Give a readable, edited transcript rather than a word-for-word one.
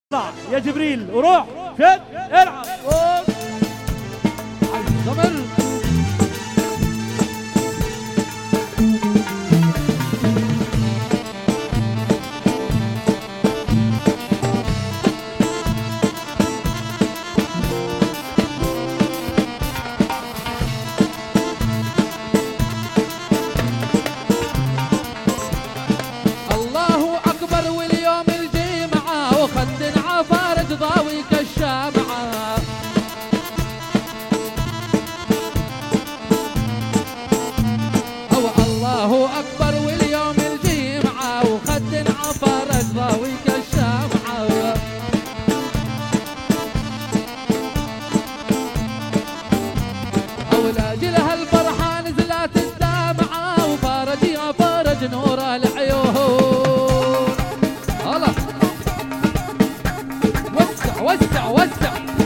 يا جبريل وروح شد العب ضمر. الله أكبر واليوم الجمعة وخد عفارج ضاويك الشامعة. الله أكبر واليوم الجمعة وخد عفارج ضاويك الشامعة. ولاجلها الفرحة نزلت الدمعة وفارج يا فارج نور العيون. الله وسع وسع وسع.